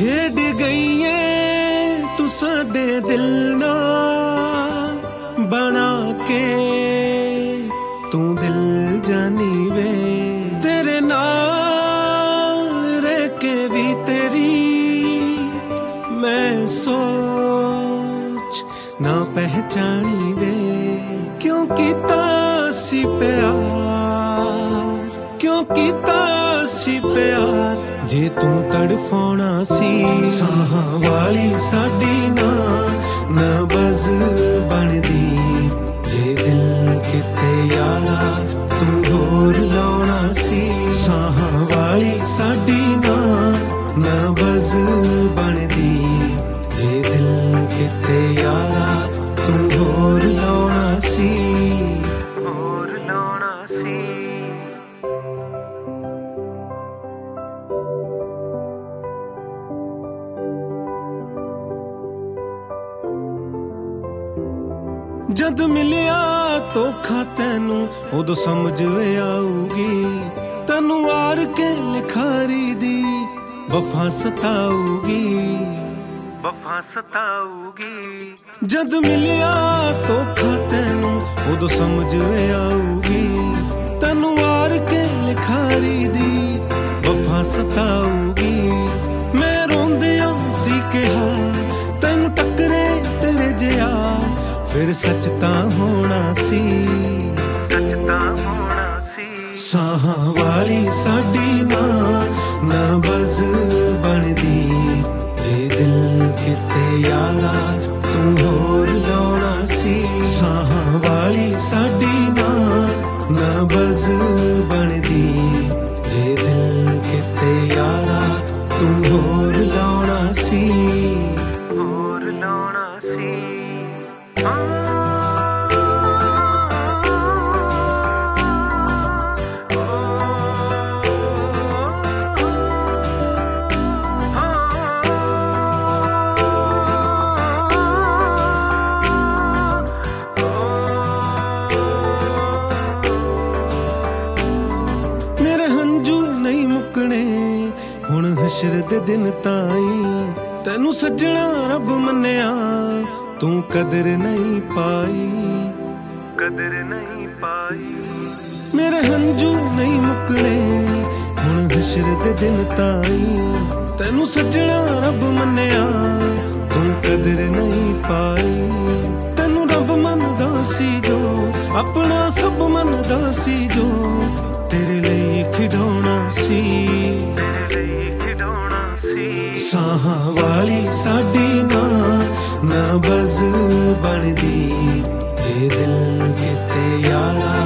ਖੇਡ ਗਈ ਏ ਤੂੰ ਸਾਡੇ ਦਿਲ ਨਾਲ ਬਣਾ ਕੇ, ਤੂੰ ਦਿਲ ਜਾਨੀ ਵੇ ਤੇਰੇ ਨਾਲ ਰਹਿ ਕੇ ਵੀ ਤੇਰੀ ਮੈਂ ਸੋਚ ਨਾ ਪਹਿਚਾਣੀ ਵੇ। ਕਿਉਂ ਕੀਤਾ ਸੀ ਪਿਆਰ, ਕਿਉਂ ਕੀਤਾ ਸੀ ਪਿਆਰ, ਜੇ ਤੂੰ ਤੜਫਾਉਣਾ ਸੀ। ਸਾਹਾਂ ਵਾਲੀ ਸਾਡੀ ਨਾ ਬਜ਼ ਬਣਦੀ, ਜੇ ਦਿਲ ਕਿਤੇ ਯਾਰਾ ਤੂੰ ਹੋਰ ਲਾਉਣਾ ਸੀ। ਸਾਹਾਂ ਵਾਲੀ ਸਾਡੀ ਨਾ ਬਜ਼ ਬਣਦੀ, ਜੇ ਦਿਲ ਕਿਤੇ ਯਾਰਾ ਤੂੰ ਹੋਰ ਲਾਉਣਾ ਸੀ, ਹੋਰ ਲਾਉਣਾ ਸੀ। ਜਦ ਮਿਲਿਆ ਧੋਖਾ ਤੈਨੂੰ ਉਦੋਂ ਸਮਝ ਆਊਗੀ, ਤੈਨੂੰ ਆਰ ਕੇ ਲਿਖਾਰੀ ਦੀ ਵਫਾ ਸਤਾਊਗੀ, ਵਫਾ ਸਤਾਊਗੀ। ਜਦ ਮਿਲਿਆ ਧੋਖਾ ਤੈਨੂੰ ਉਦੋਂ ਸਮਝ ਆਊਗੀ, ਤੈਨੂੰ ਆਰ ਕੇ ਲਿਖਾਰੀ ਦੀ ਵਫਾ ਸਤਾਊਗੀ। ਮੈਂ ਰੋਂਦਿਆਂ ਸੀ ਕਿਹਾ ਤੈਨੂੰ ਟੱਕਰੇ ਤੇਰੇ ਜਿਹਾ, ਫਿਰ ਸੱਚ ਤਾਂ ਹੋਣਾ ਸੀ, ਸੱਚ ਤਾਂ ਹੋਣਾ ਸੀ। ਸਾਹਾਂ ਵਾਲੀ ਸਾਡੀ ਨਾ ਬਜ਼ ਬਣਦੀ, ਜੇ ਦਿਲ ਕਿਤੇ ਯਾਰਾ ਤੂੰ ਹੋਰ ਲਾਉਣਾ ਸੀ। ਸਾਹਾਂ ਵਾਲੀ ਸਾਡੀ ਨਾ ਬਜ਼ ਬਣਦੀ, ਜੇ ਦਿਲ ਕਿਤੇ ਯਾਰਾ ਤੂੰ ਹੋਰ ਲਾਉਣਾ ਸੀ, ਹੋਰ ਲਾਉਣਾ ਸੀ। ਮੇਰੇ ਹੰਝੂ ਨਹੀਂ ਮੁੱਕਣੇ ਹੁਣ ਹਸ਼ਰ ਦੇ ਦਿਨ ਤਾਈਂ, ਤੈਨੂੰ ਸੱਜਣਾ ਰੱਬ ਮੰਨਿਆ ਤੂੰ ਕਦਰ ਨਹੀਂ ਪਾਈ, ਕਦਰ ਨਹੀਂ ਪਾਈ। ਮੇਰੇ ਹੰਝੂ ਨਹੀਂ ਮੁੱਕਣੇ ਹੁਣ ਹਸ਼ਰ ਦੇ ਦਿਨ ਤਾਈਂ, ਤੈਨੂੰ ਸੱਜਣਾ ਰੱਬ ਮੰਨਿਆ ਤੂੰ ਕਦਰ ਨਹੀਂ ਪਾਈ। ਤੈਨੂੰ ਰੱਬ ਮੰਨਦਾ ਸੀ ਜੋ, ਆਪਣਾ ਸਭ ਮੰਨਦਾ ਸੀ ਜੋ, ਤੇਰੇ ਲਈ ਖਿਡੌਣਾ ਸੀ, ਤੇਰੇ ਲਈ ਖਿਡੌਣਾ ਸੀ। ਸਾਹਾਂ ਵਾਲੀ ਸਾਡੀ ਨਾ ਬਜ਼ ਬਣਦੀ, ਜੇ ਦਿਲ ਕਿਤੇ ਯਾਰਾ